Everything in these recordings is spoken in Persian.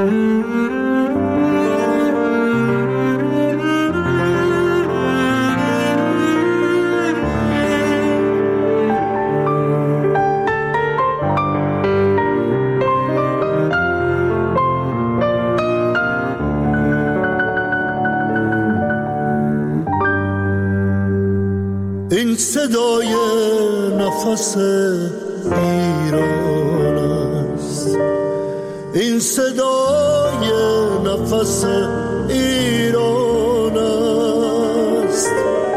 این صدای نفس ایران است، این صدای نفس ایران است.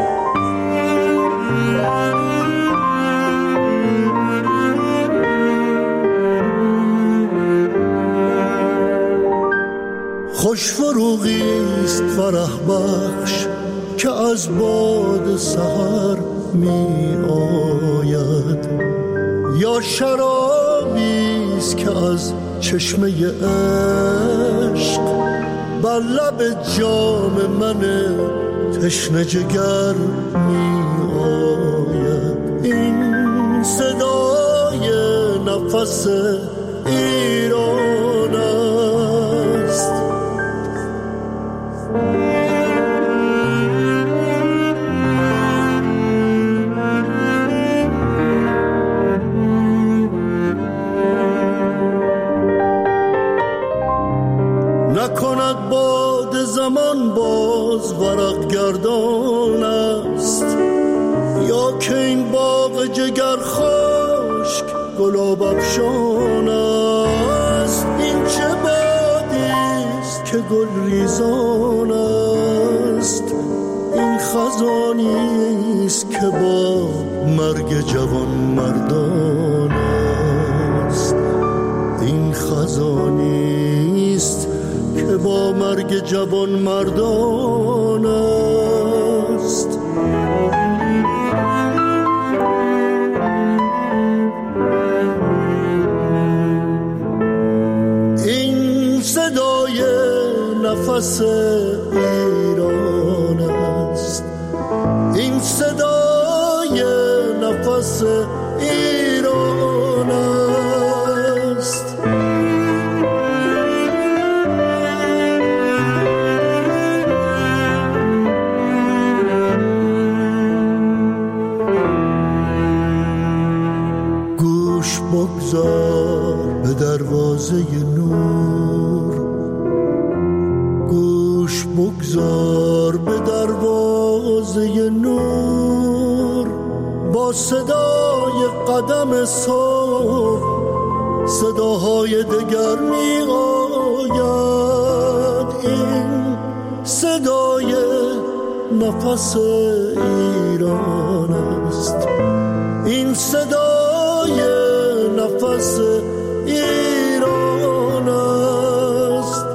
خوش فروغی است فرح بخش که از باد سحر می آید، یا شرابی است که از چشمه عشق بر لب جام من تشنه جگر می آید. این صدای نفس ایران است. نکند باد زمان باز ورق گردان است، یا که این باغ جگر خشک گلاب افشان است. این چه بادی است که گل ریزان است، این خزانی است که با مرگ جوان مردان است. این خزانی است که با مرگ جوان مردان است. این صدای نفس ایران است، این صدای نفس ایران است. گوش بگذار به دروازه نور، گوش بگذار به دروازه نور. با صدای قدم صبح صداهای دگر می آید. این صدای نفس ایران است، این صدای نفس ایران است.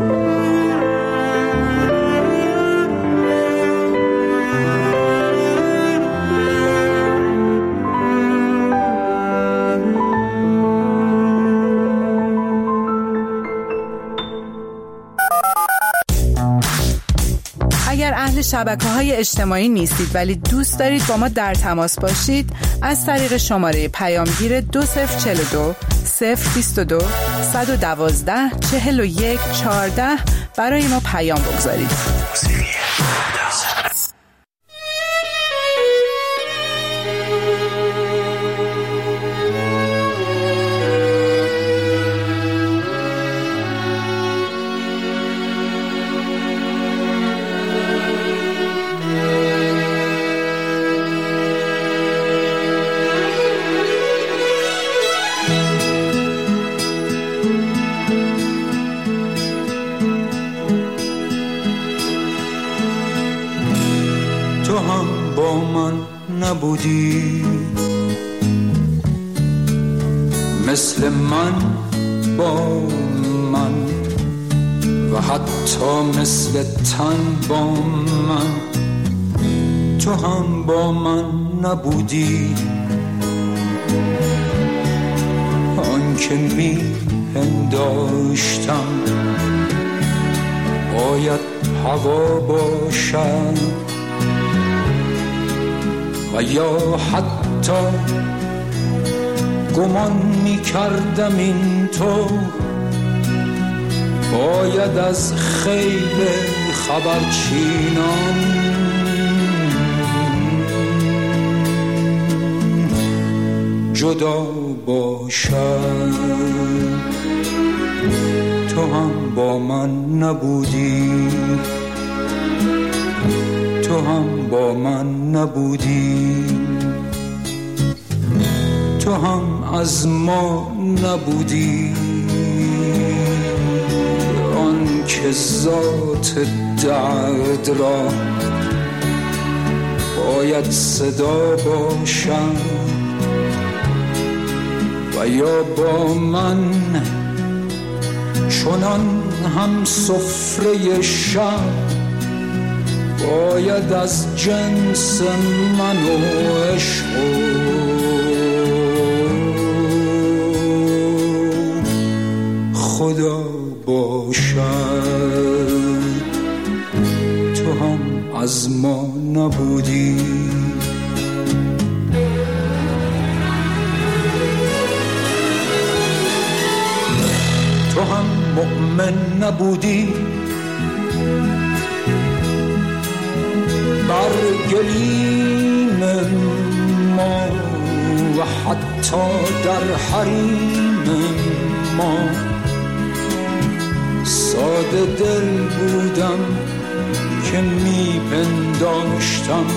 اگر اهل شبکه‌های اجتماعی نیستید ولی دوست دارید با ما در تماس باشید، از طریق شماره پیامگیر 2042 022 112 41 14 برای ما پیام بگذارید. تو هم با من نبودی، مثل من با من، و حتی مثل تن با من. تو هم با من نبودی، آن که می پنداشتم باید هوا باشد، و یا حتی گمان می کردم این تو باید از خیل خبرچینان جدا باشد. تو هم با من نبودی، تو هم با من نبودی، تو هم از ما نبودی. آن که ذات درد را باید صدا باشد و یا با من چنان هم سفره شب باید از جنس من و عشق خدا باشد. تو هم از ما نبودی، تو هم مؤمن نبودی، بر گلیم ما و حتی در حریم ما. ساده دل بودم که میپنداشتم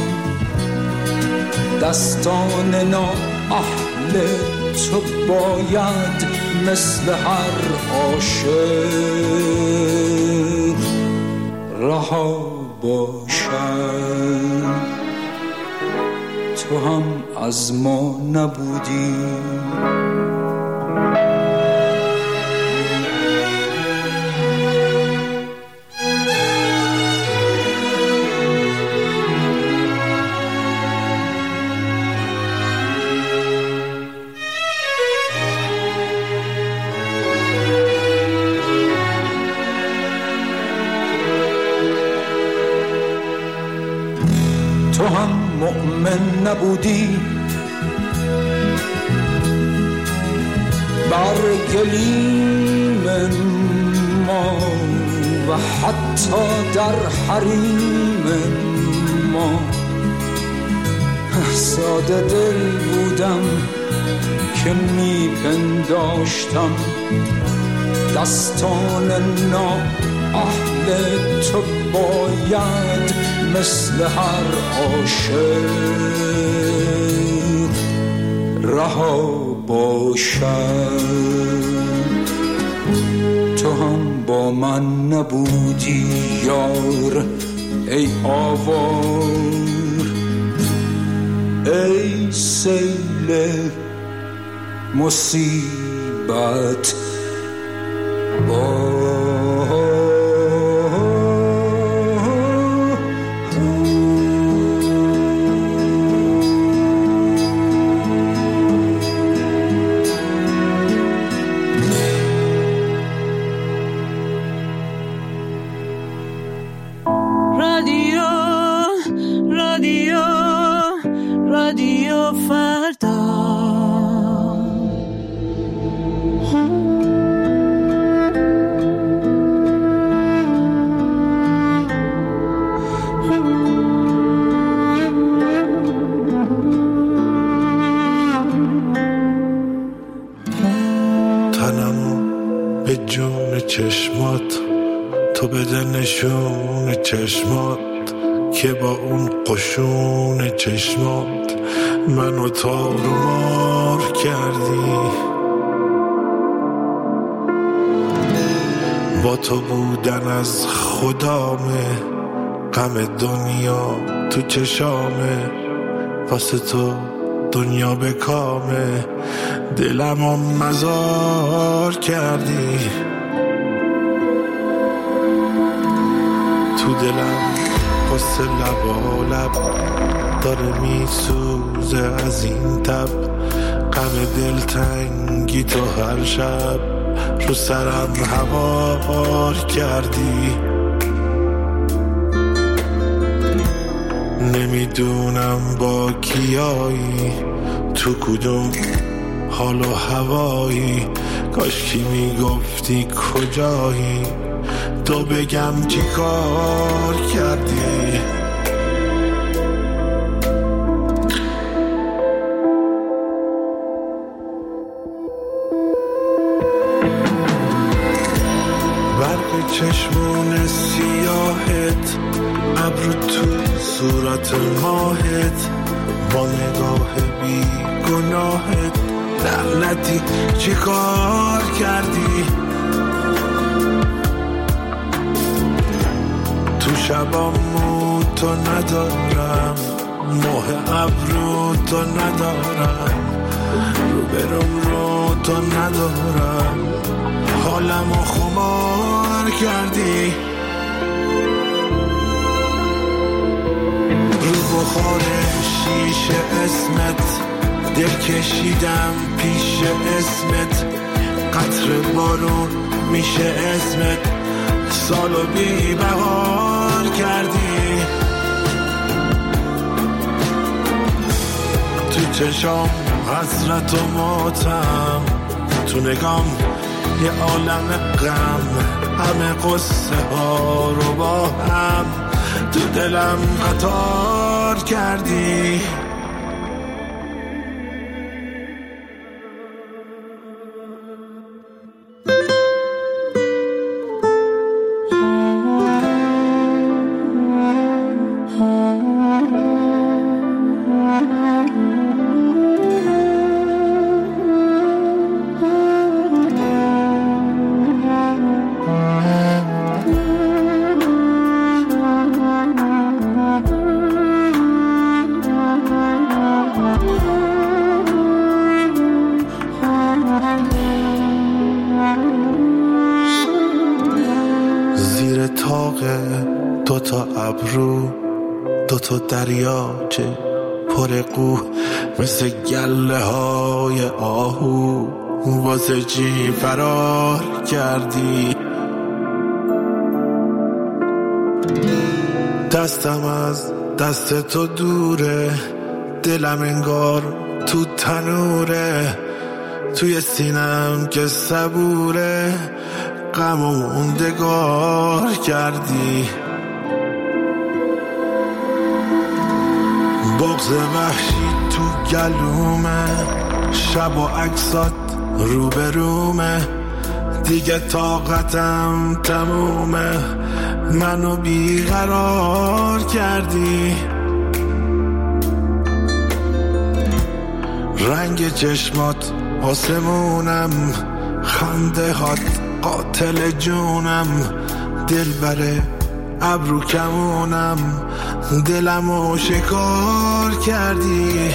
دستان نااهل تو باید مثل هر عاشق رها باشد. تو هم از ما نبودی، تو هم مؤمن نبودی، بر گلیم ما و حتی در حریم ما. ساده دل بودم که میپنداشتم دستان نااهل تو باید مثل هر عاشق رها باشد. تو هم با من نبودی یار، ای آوار، ای سیل مصیبت رادیو فردا. تنمو به جون چشمات تو بده نشون چشمات که با اون قشون چشمات منو تارومار کردی. با تو بودن از خدامه، غم دنیا تو چشامه، واسه تو دنیا به کامه، دلمو مزار کردی. تو دلم قصه لب داره میسوزه از این تب، غم دلتنگی تو هر شب رو سرم هوار کردی. نمیدونم با کیایی، تو کدوم حال و هوایی، کاش کی میگفتی کجایی، تو بگم چی کار کردی. برق چشمون سیاهت، ابرو تو صورت ماهت، با نگاه بی گناهت لعنتی چی کار کردی. تو شبامو تو ندارم، ماه ابرو تو ندارم، رو برم رو تو ندارم، حالمو خمار کردی. رو بخار شیشه اسمت، دل کشیدم پیش اسمت، قطر بارون میشه اسمت، سالو بی بهار کردی. تو چشام حسرت و ماتم، تو نگام یه عالم غم، همه قصه ها رو با هم تو دلم قطار کردی. دوتا ابرو، دوتا دریاچه پر قو، مثل گله های آهو واسه چی فرار کردی. دستم از دست تو دوره، دلم انگار تو تنوره، توی سینم که صبوره، غم و موندگار کردی. بغض وحشی تو گلومه، شب و عکسات روبرومه، دیگه طاقتم تمومه، منو بیقرار کردی. رنگ چشمات آسمونم، خنده هات قاتل جونم، دل بره ابرو کمونم، دلمو شکار کردی.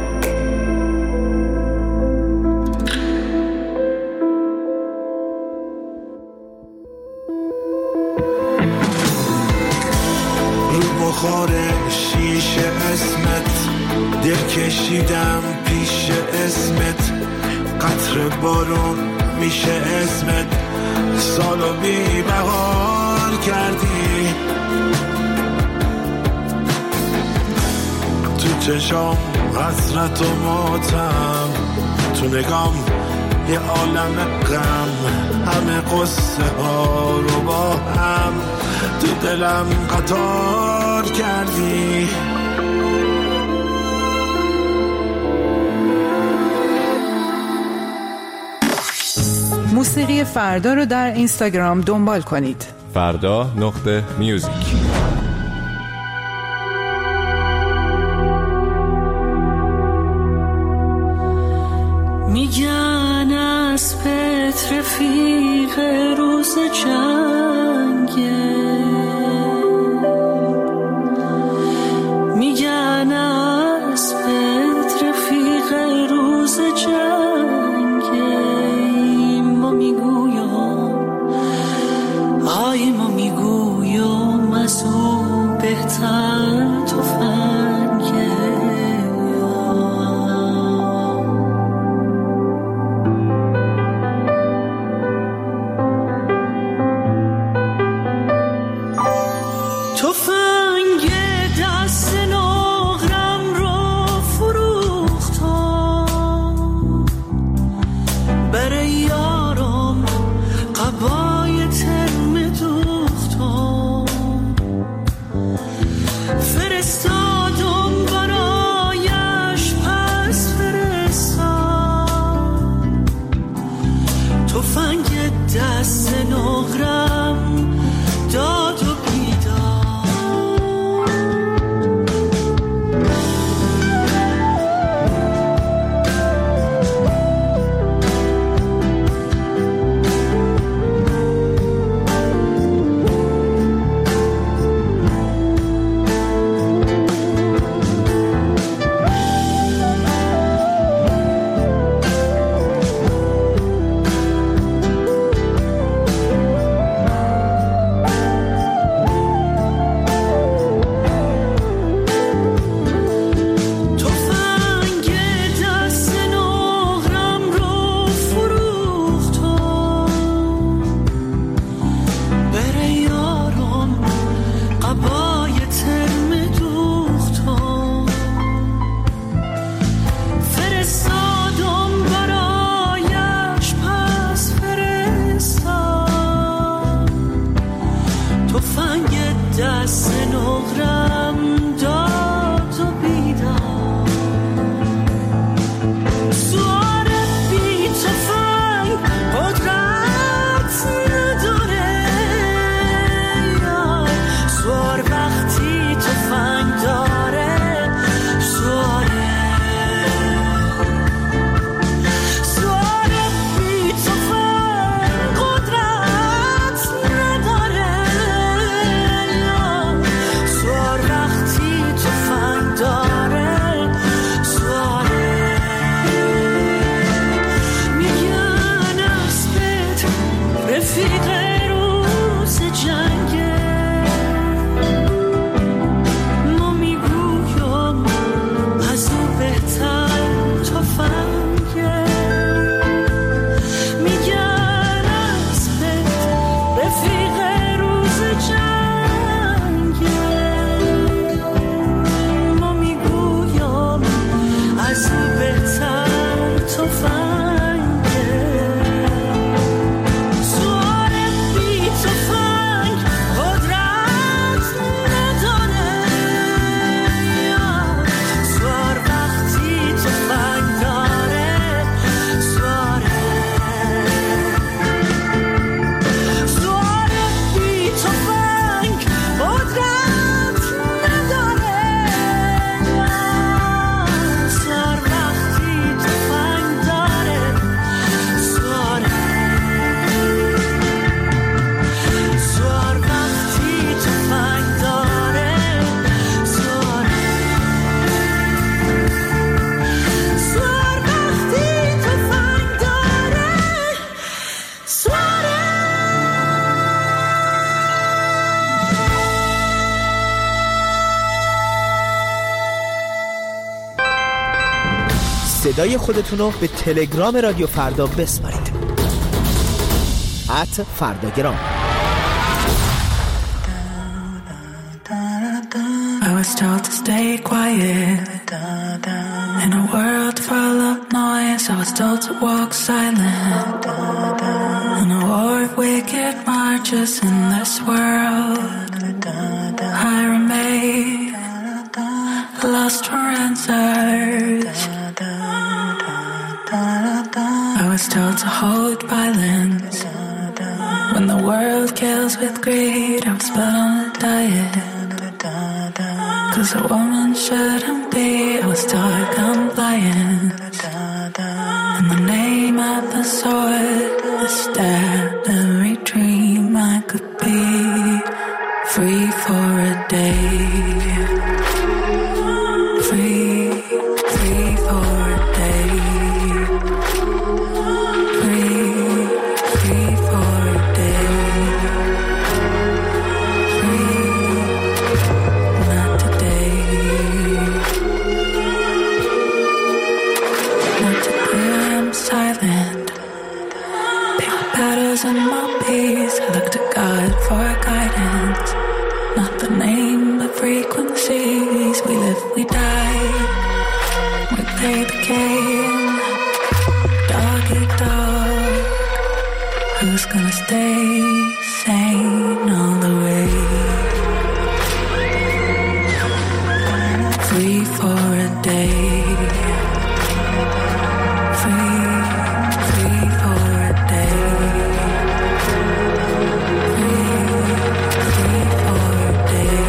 رو بخار شیشه اسمت، دل کشیدم پیش اسمت، قطر بارون میشه اسمت، سالو بی بهار کردی. تو چشام حسرت و ماتم، تو نگام یه عالم غم، همه قصه ها رو با هم تو دلم قطار کردی. موسیقی فردا رو در اینستاگرام دنبال کنید. فردا.میوزیک. میگن از پت رفیق روز جنگه، میگن از پت رفیق روز جنگه، ما میگویم آی ما میگویم از او بهتر تفنگه. تفنگ دست نقرم رو فروختم، برای یارم قبای ترم دو دست نقرم داد و بیدار سوار بی تفنگ قدرت نداره سوار وقتی تفنگ داره صدای خودتونو به تلگرام رادیو فردا بسپارید. @فرداگرام. I was told to stay quiet in a world full of noise. I was told to walk silent in a war of wicked marches in this world. I remain lost for answers. I was told to hold violence when the world kills with greed. I was put on a diet 'cause a woman shouldn't be. I was taught compliance in the name of the sword. I stabbed every dream I could be free for a day. Free for a day. Free for a day. Not today. Not today, I'm silent. Pick battles in my peace. I look to God for guidance. Not the name, but frequencies. We live, we die. We play the game. Dog eat dog. Who's gonna stay sane all the way? Free for a day. Free for a day. Free for a day.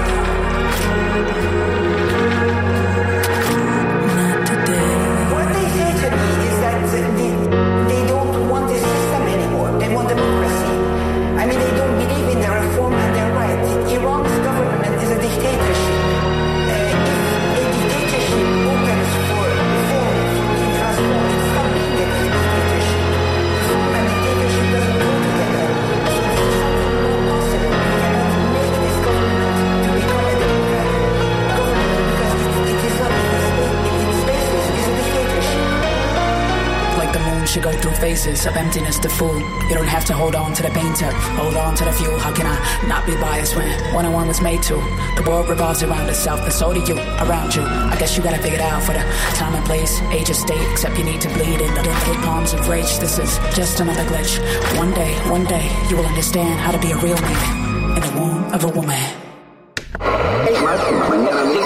Not today. What they say to me is that they don't want this system anymore. They want democracy. I mean, they don't believe in their reform and their rights. Iran's government is a dictatorship. If a dictatorship opens for reform, to transform, it stops being a dictatorship. Reform and dictatorship doesn't go together. So this is something more possible. We cannot make this government to become a democratic government because it is not in its basis is a dictatorship. Like the moon should go through phases of emptiness to full. You don't have to hold on to the painter, hold on to the fuel. How can I not be biased when one-on-one was made to? The world revolves around itself, and so do you, around you. I guess you gotta figure it out for the time and place, age or state, except you need to bleed in the delicate palms of rage. This is just another glitch. One day, you will understand how to be a real man in the womb of a woman.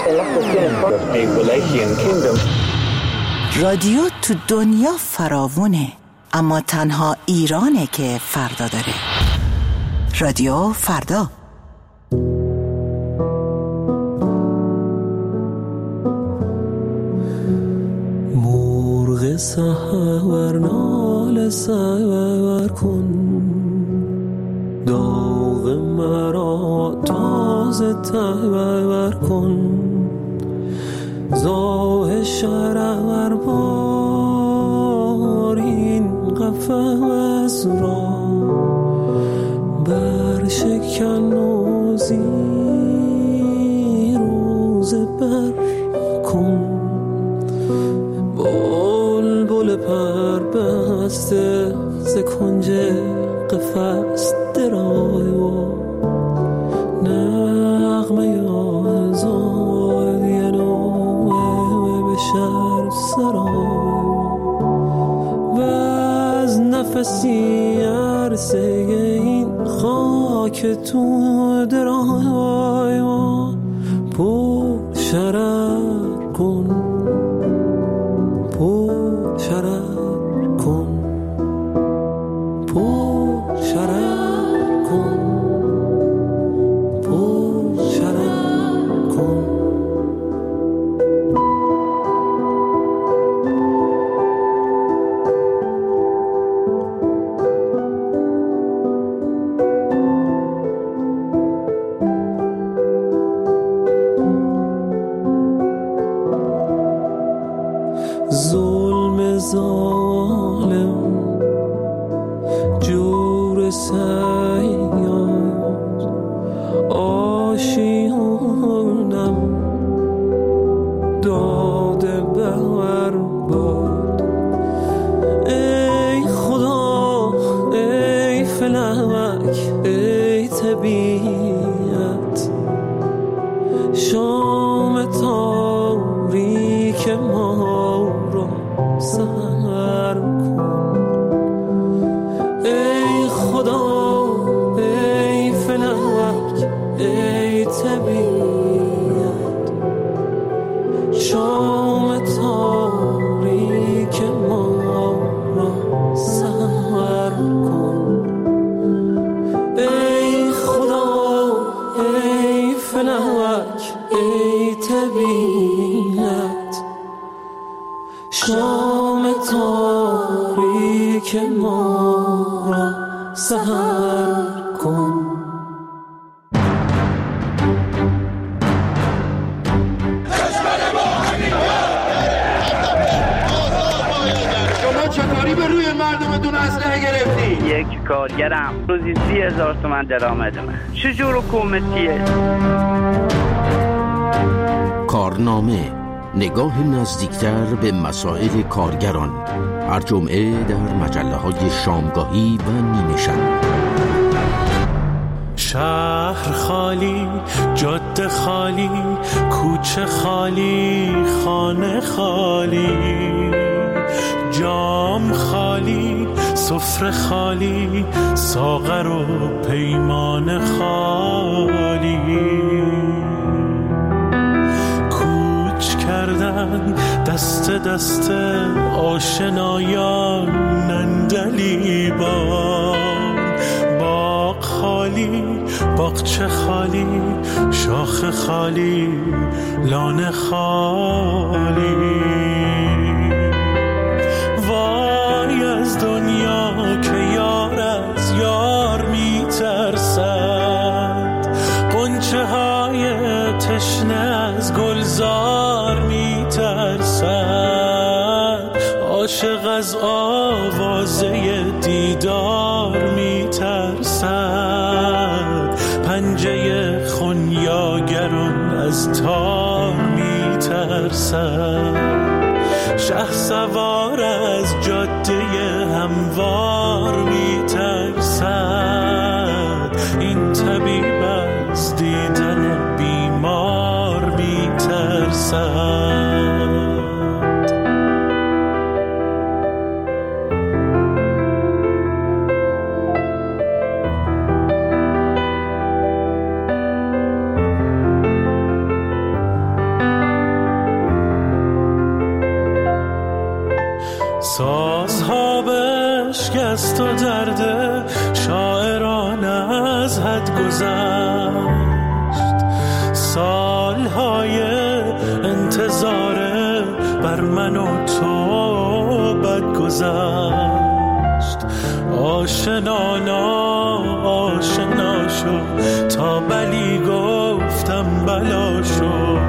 رادیو تو دنیا فراوونه، اما تنها ایرانه که فردا داره. رادیو فردا. مرغ سحر نال سحر کن، داغ مرا تازه تبر کن، زاه شرر بار این قفس را برشکن و زیر و زبر کن، بلبل پر بسته ز کنج قفس درای و نغمه آزادی نوه بشر سرای و از نفسی عرصه این خاک تو درای و پر شرر کن، پر شرر کن، پر شرر کن، پر شرر کن. ظلم ظالم جور سیاد آشیانم داده بر باد. ای خدا ای فلک ای طبیعت، شام تاریک ما را سحر کن. ای خدا ای فلک ای طبیعت، شام تاریک ما را سحر کن. ای خدا ای فلک ای طبیعت، شام تاریک ما را سحر کن. شما چطوری به روی مردمتون اسلحه گرفتی؟ یک کارگرم روزی 30,000 تومان درآمدمه. چجور حکومتیه؟ کارنامه، نگاه نزدیکتر به مسائل کارگران، هر جمعه در مجله‌های شامگاهی و نیمه شب. شهر خالی، جاده خالی، کوچه خالی، خانه خالی، جام خالی، سفره خالی، ساغر و پیمان خالی. کردن دست دست آشنایان نندلیبان، باغ خالی، باغچه خالی، شاخ خالی، لانه خالی. وای از دنیا که یار از یار میترسد، غنچه های تشنه از گلزار میترسد، عاشق از آوازه دیدار میترسد، پنجه خونیاگران از تار میترسد، شه سوار از جاده هموار میترسد، این طبیب از دیدن بیمار میترسد. سازها بشکست و درد شاعران از حد گذشت. سالهای انتظار بر من و تو بد گذشت. آشنا شو تا بلی گفتم بلا شو.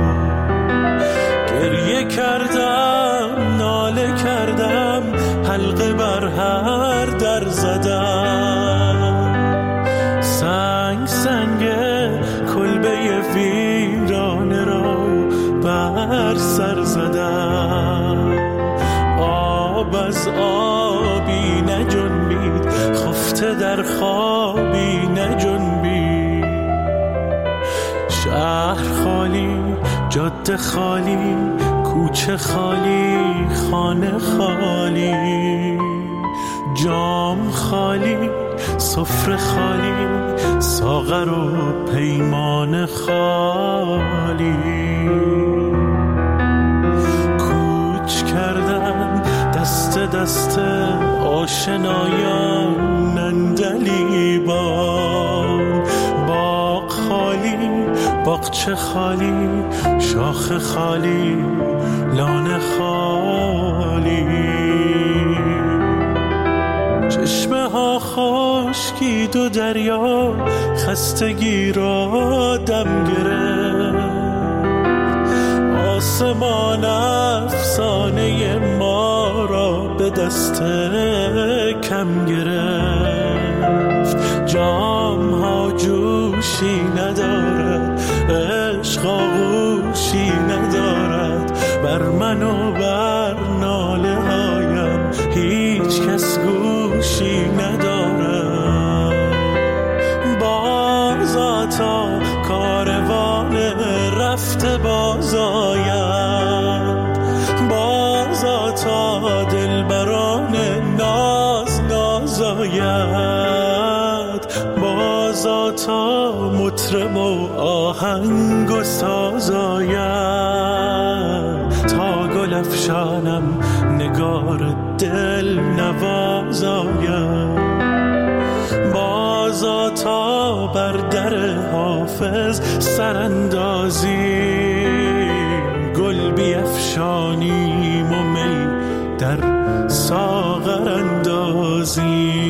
گریه کردم ناله کردم حلقه بر هر در زدم. سنگ کلبه ویرانه را بر سر زدم. آب از آبی نجنبید خفته در خوابی نجنبید. شهر خالی جاده خالی کوچه خالی خانه خالی. جام خالی سفره خالی ساغر و پیمان خالی. کوچ کردن دست آشنایان نندلیبان. باغ خالی باغچه خالی شاخ خالی لانه خالی. چشمه ها خشکید و دریا خستگی را دم گرفت. آسمان افسانه ما را به دست کم گرفت. جام ها جوشی ندارد عشق آغوشی ندارد. بر من و بر ناله هایم هیچ کس گوشی ندارد. بازا تا کاروان رفته باز آید. بازا تا دلبران ناز آید. بازا تا مطرب و آهنگ و ساز آید. تا گل افشانم نگار دل نواز آید. بازا تا بر در حافظ سراندازی گل بیفشانیم و می در ساغر اندازی.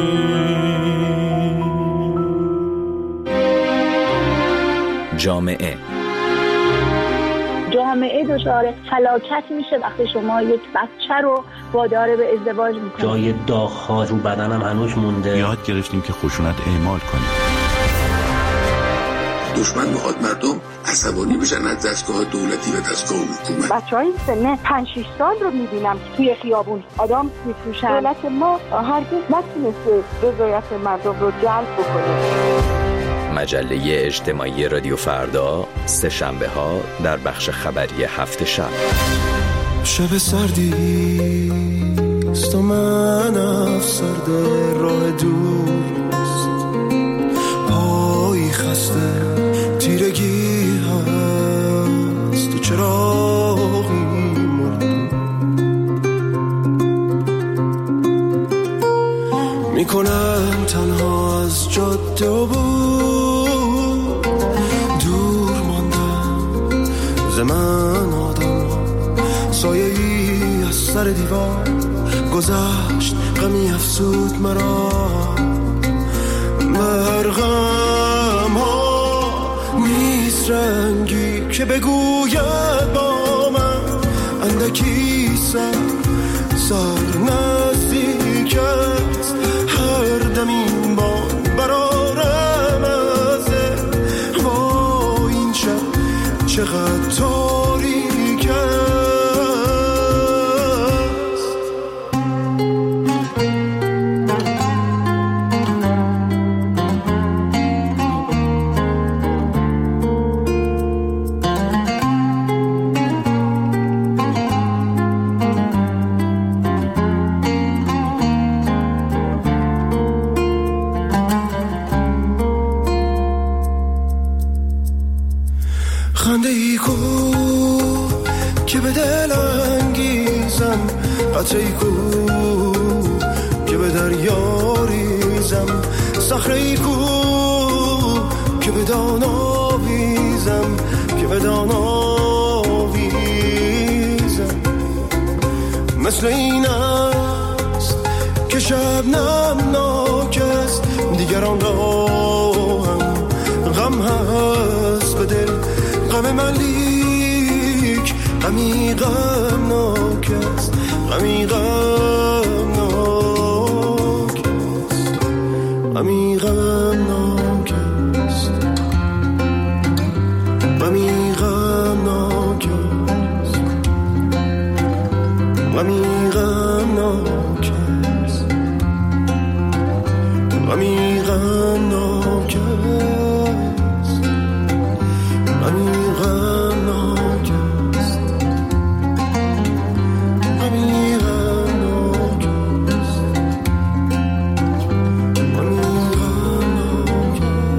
جامعه دچار فلاکت میشه وقتی شما یک بچه رو وادار به ازدواج میکنید. جای داغ‌ها رو بدنم هنوز مونده. یاد گرفتیم که خشونت اعمال کنیم. دشمن میخواد مردم عصبانی بشن از دستگاه دولتی و دستگاه حکومت. بچهای سن 5-6 سال رو میبینم که توی خیابون آدم میفروشن. دولت ما هرگز نتونسته رضایت مردم رو جلب بکنه. مجله اجتماعی رادیو فردا سه شنبه ها در بخش خبری هفت شب. شب سردیست و من افسرده راه دوست. پایی خسته تیرگی هست و چراغی مرد. میکنم تنها از جاده و بود دور ماندم زمان آدم. سایه‌ای از سر دیوار گذشت غمی افسود مرا. مرغم ها نیست رنگی که بگوید با من اندکی سر نزدیک است. هر دمین بان برارم ازه با این شب چقدر تاریک است. قطعی کو که به دریا ریزم، صخره‌ای کو که به دان آویزم، که به دان آویزم. مثل این است که شبنم ناک است، دیگران را هم غم هست به دل، غم من لیک غمی غمناک است، غمی غمناک است، غمی غمناک است، غمی غمناک است، غمی غمناک است، غمی غمناک است، غمی غمناک است، غمی غمناک است، غمی غمناک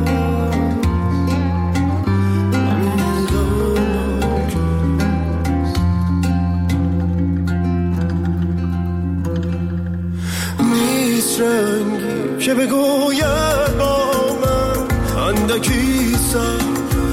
است. نیست رنگی که بگوید با من اندکی سر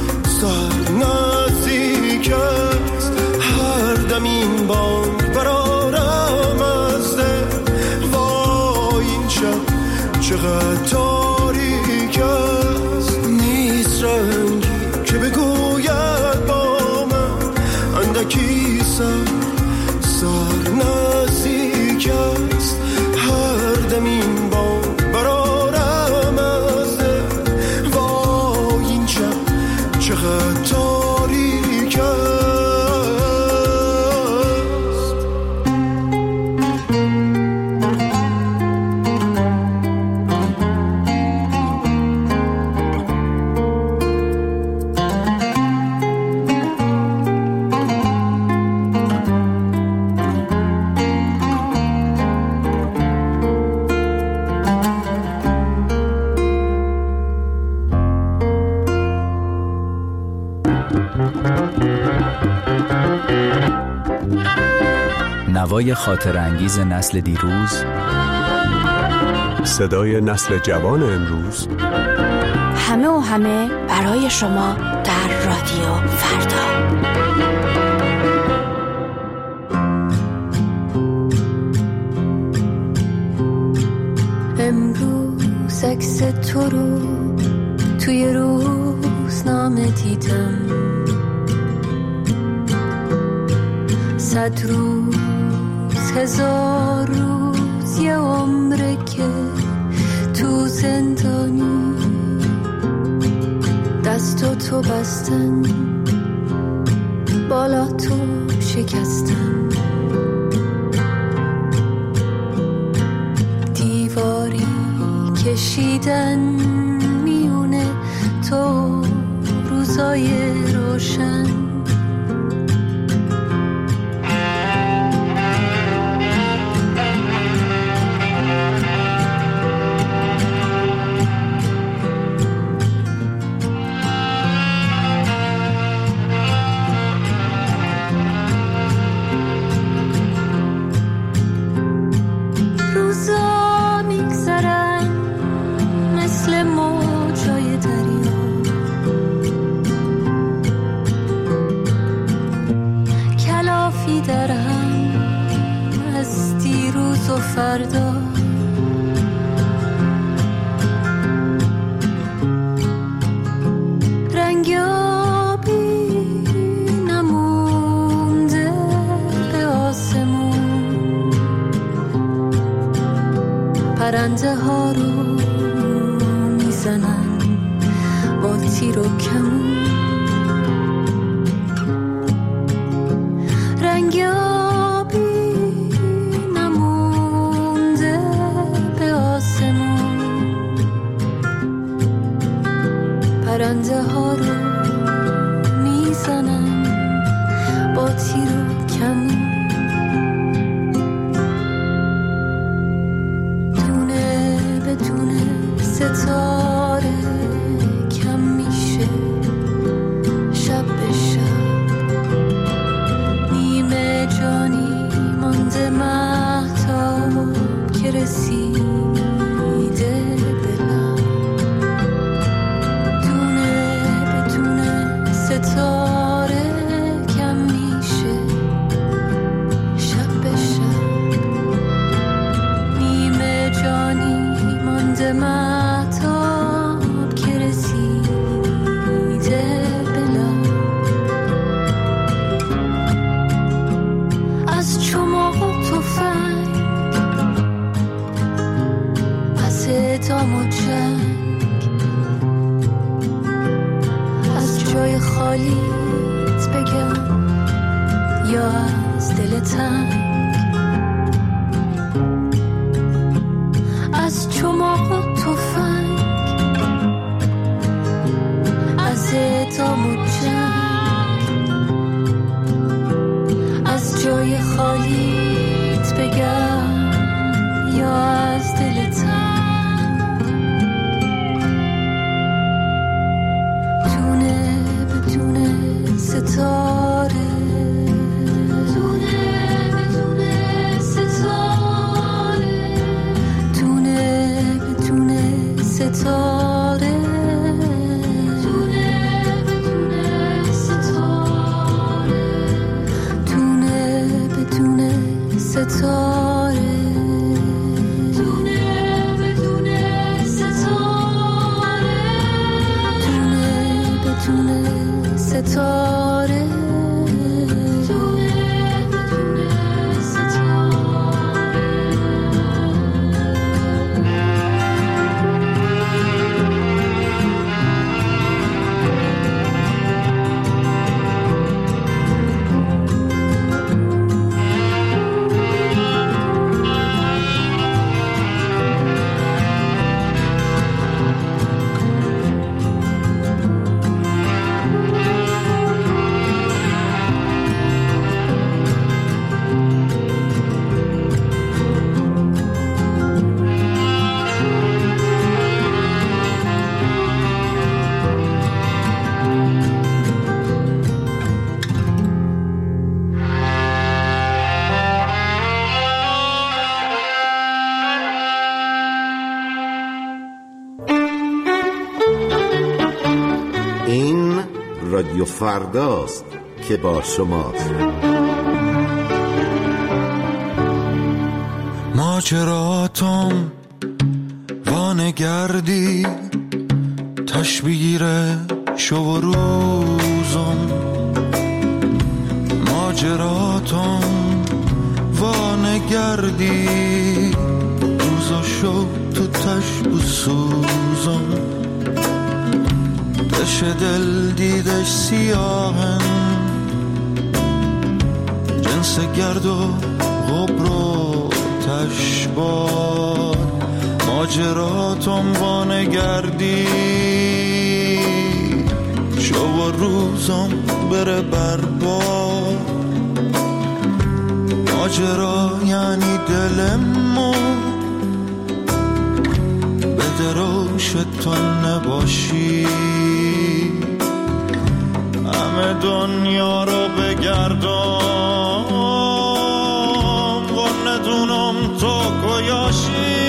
نزدیک است، هر دم این بانگ برارم از دل، وای این شب چقدر تاریک است. نیست رنگی که بگوید با من اندکی سر نزدیک است، هر دم این بانگ برارم از دل، وای این شب چقدر تاریک است. نوای خاطر انگیز نسل دیروز، صدای نسل جوان امروز، همه و همه برای شما در رادیو فردا. امروز عکس تو رو توی روزنامه دیدم، 100 روز 1000 روز یه عمره که تو زندانی، دستو تو بستن بالا تو شکستن، دیواری کشیدن میونه تو روزای روشن. فردا رنگابی نمونده به آسمون، پرنده ها رو میزنن با تیر و کمون، رنگابی پرنده ها رو میزنن با تیر و کمون، دونه به دونه ستاره کم میشه، شب به شب نیمه جانی مانده من خالیت بگم یا از دل تنگ، از چماق و تفنگ، از اعدام و جنگ، از جای خالیت بگم یا از دل تنگ، دونه بدونه ستاره، دونه بدونه ستاره، دونه بدونه ستاره، دونه بدونه ستاره، دونه بدونه ستاره، دونه بدونه ستاره، دونه بدونه ستاره، دونه بدونه ستاره. این رادیو فرداست که با شماست. ماجراتم وانگردی تشبیه شو و روزم، ماجراتم وانگردی روزا شو تو تشب و سوزم، دش دل دیدش سیاهن جنس گرد و غبر و تشبار، ماجراتم وانگردی شو و روزم بره بربار، ماجرا یعنی دلمو بده روش تو نباشی، همه دنیا رو بگردم و ندونم تو کجایی.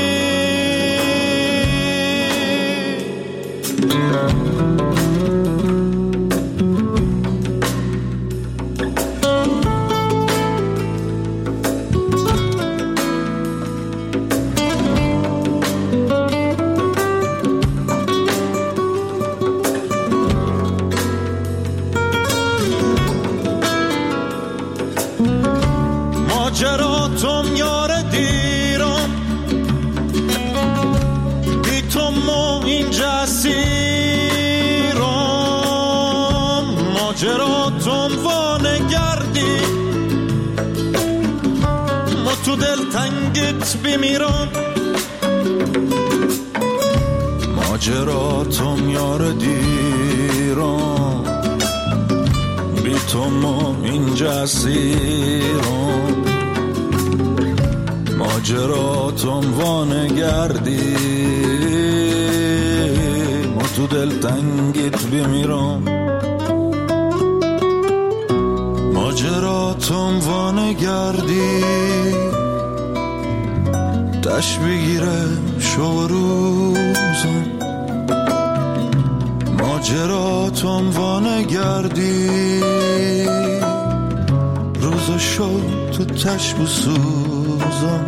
ماجراتم یار دیرم بی تو ما اینجا اسیرم، ماجراتم وانگردی ما تو دل تنگت بمیرم، ماجراتم یار دیرم بی تو ما اینجا اسیرم، ماجراتم وانگردی ما تو دل تنگت بمیرم، ماجراتم وانگردی تش بگیره شو روزم، ماجراتم وانگردی روز شو تو تش بسوزم،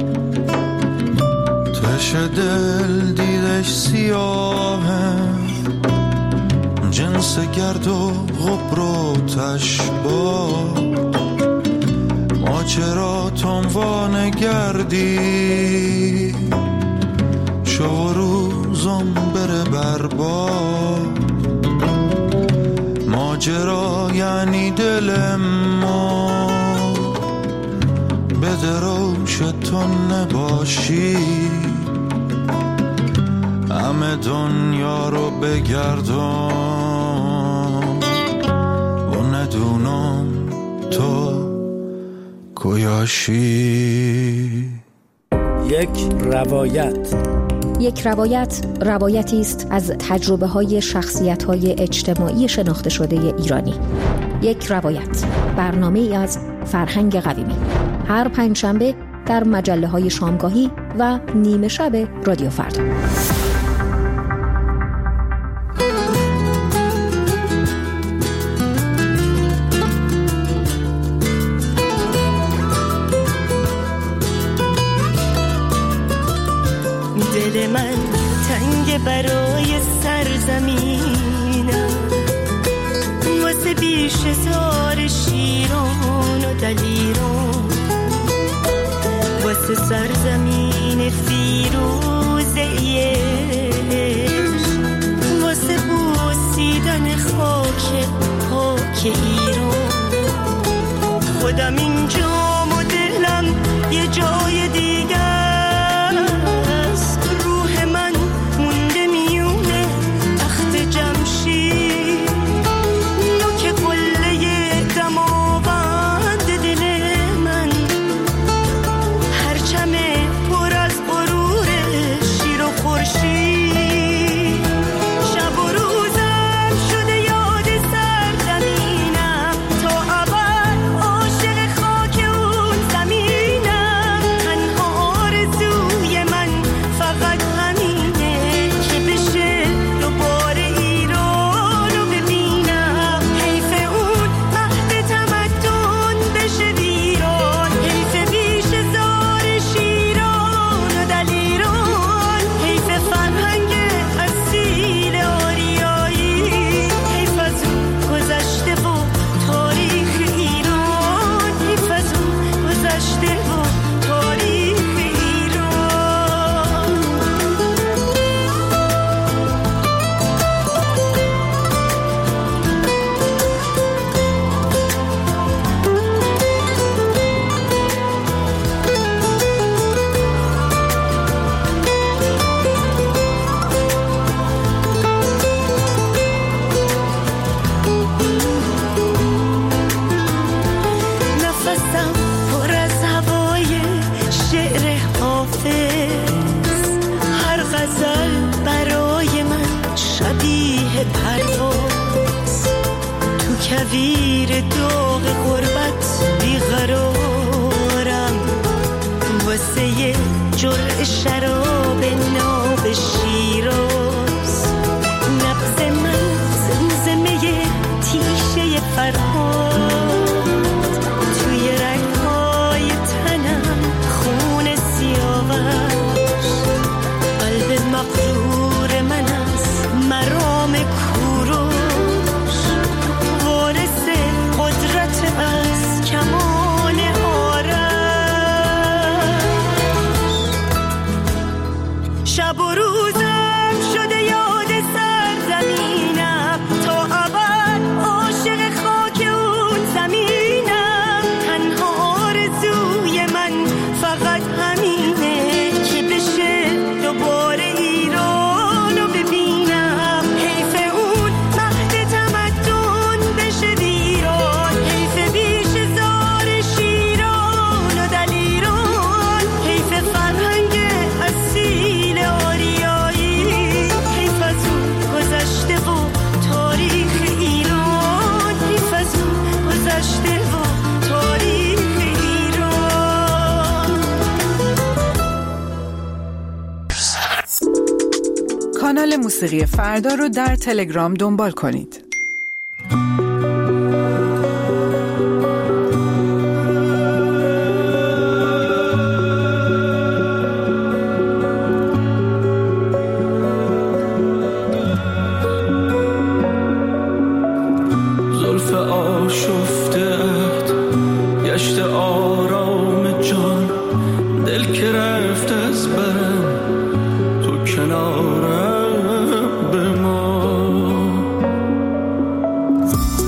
تش دل دیدش سیاهه جنس گرد و غبر و تشباه، ماجراتم وانگردی شو روزم بره برباد، ماجرا یعنی دل ما، به دروش تو نباشی همه دنیا رو بگردم و ندونم تو کجاشی. یک روایت روایتی است از تجربه‌های شخصیت‌های اجتماعی شناخته شده ایرانی. یک روایت، برنامه‌ای از فرهنگ قویمی، هر پنجشنبه در مجله‌های شامگاهی و نیمه شب رادیو فردا. دل من تنگ برای سرزمینم، واسه بیش زار شیران و دلیران، واسه سرزمین فیروزه عشق، واسه بوسیدن خاک پاک ایران. خودم اینجام و دلم یه جای دیگه، کویر داغ غربت بیقرارم، واسه یه جرعه شراب ناب شیراز. نبض من زمزمه تیشه فرهاد، توی رگهای تنم خون سیاوش. قلب مغرور من از مرام کوروش، وارث قدرت از کمان آرش. شب و روزم شده یاد سرزمینم، تا ابد عاشق خاک اون زمینم. تنها آرزوی من فقط همینه که بشه دوباره ایرانو ببینم. حیف اون مهد تمدن بشه ویران، حیف بیش زار شیران و دلیران، حیف فرهنگ اصیل آریایی، حیف از اون گذشته و تاریخ ایران، حیف از اون گذشته و تاریخ ایران. کانال موسیقی فردا رو در تلگرام دنبال کنید. زلف آشفته‌ات گشت آرام جان، دل که رفت از برم تو کنارم بمان.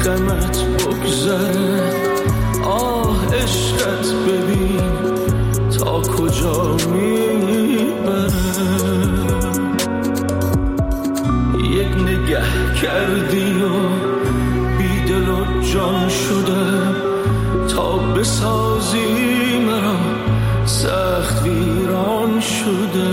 غمت بگذره. آه عشقت ببین تا کجا میبره. یک نگه کردی و بیدل و جان شده تا بسازی مرا سخت ویران شده.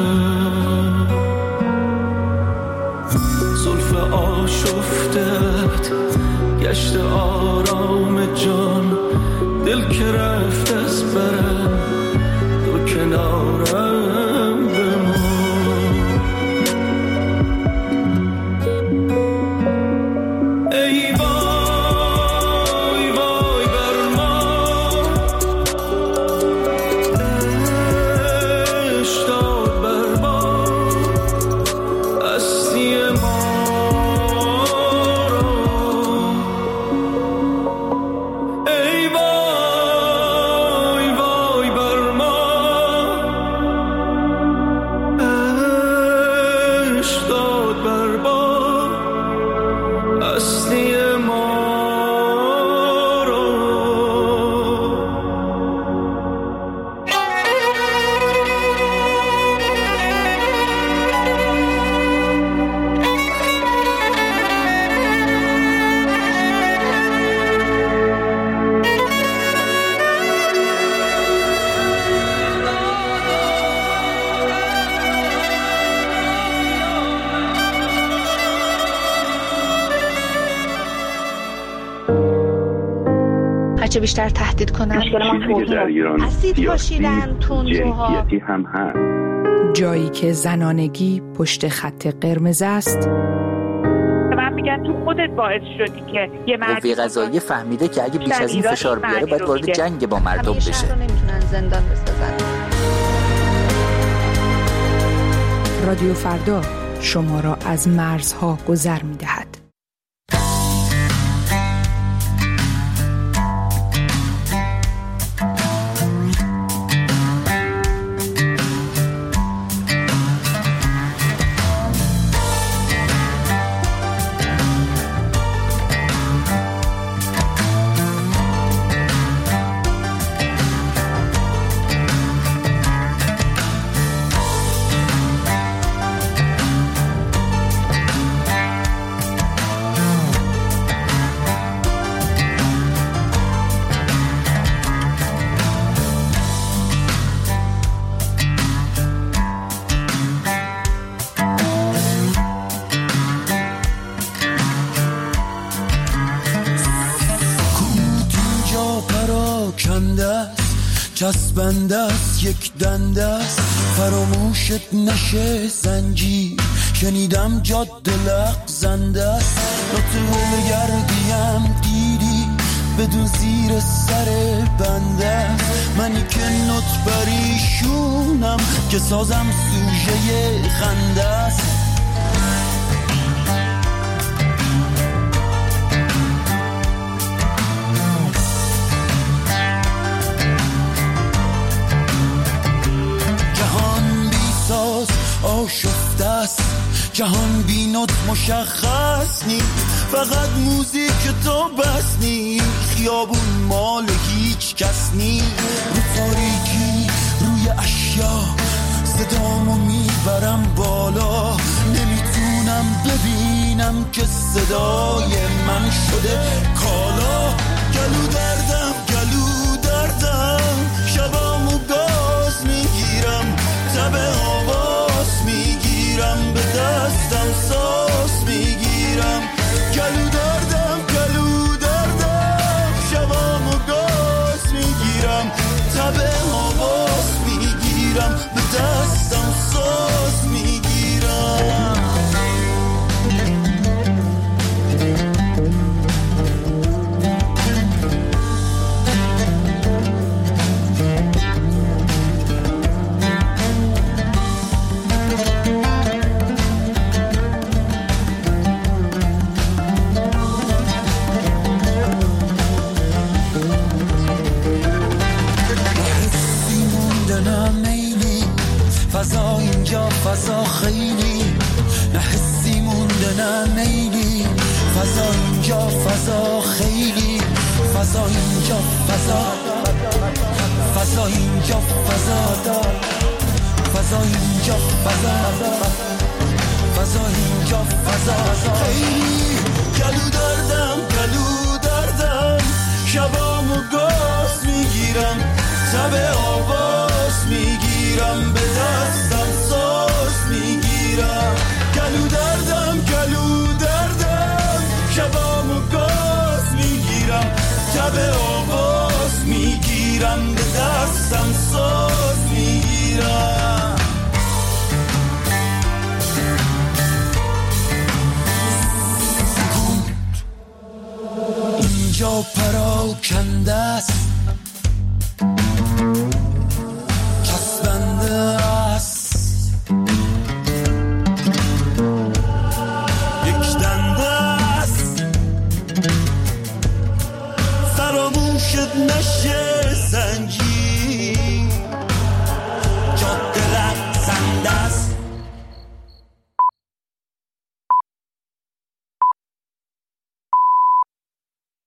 زلف آشفتت گشت آرام جان، دل که رفت از برم تو کنارم بمان. ای وای وای بر ما، عشق داد بر ما هستی ما رو. ای وای وای بر ما، عشق داد بر ما هستی ما رو. هرچه بیشتر تهدید کنن چیزی که در ایران اسید پاشیدن تندروها، جنسیتی هم هست. جایی که زنانگی پشت خط قرمز است. من میگن تو خودت باعث شدی که یه مرد قوه قضاییه فهمیده که اگه بیش از این فشار بیاره باید وارد جنگ با مردم بشه. همیشه رو نمیتونن زندان بسازن. رادیو فردا شما را از مرزها گذر می‌دهد. چسبنده است یک دنده است، فراموشت نشه زنجیر. شنیدم جاده لغزنده است، نطوه گردیم دیدی بدون زیر سر بنده. منی که نط پریشونم که سازم سوژه خنده است. آشفته است جهان بی نوت مشخص نی، فقط موزیک تو بس نی. خیابون مال هیچ کس نی، رو تاریکی روی اشیا صدامو میبرم بالا. نمیتونم ببینم که صدای من شده کالا. گلو دردم گلو دردم، شبامو گاز میگیرم، تب آواز میگیرم، به دستم ساز میگیرم. گلو دردم گلو دردم، شبامو گاز میگیرم، تب آواز میگیرم، به دستم ساز میگیرم. فضا اینجا فضا اینجا فضا اینجا فضا اینجا خیلی گلو دردم شبامو گاز میگیرم تب آواز میگیرم به دستم ساز میگیرم گلو دردم شبامو گاز میگیرم تب آواز میگیرم به دستم ساز میگیرم اینجا پراکنده است چسبنده است یک دنده است فراموشت نشه زنجیر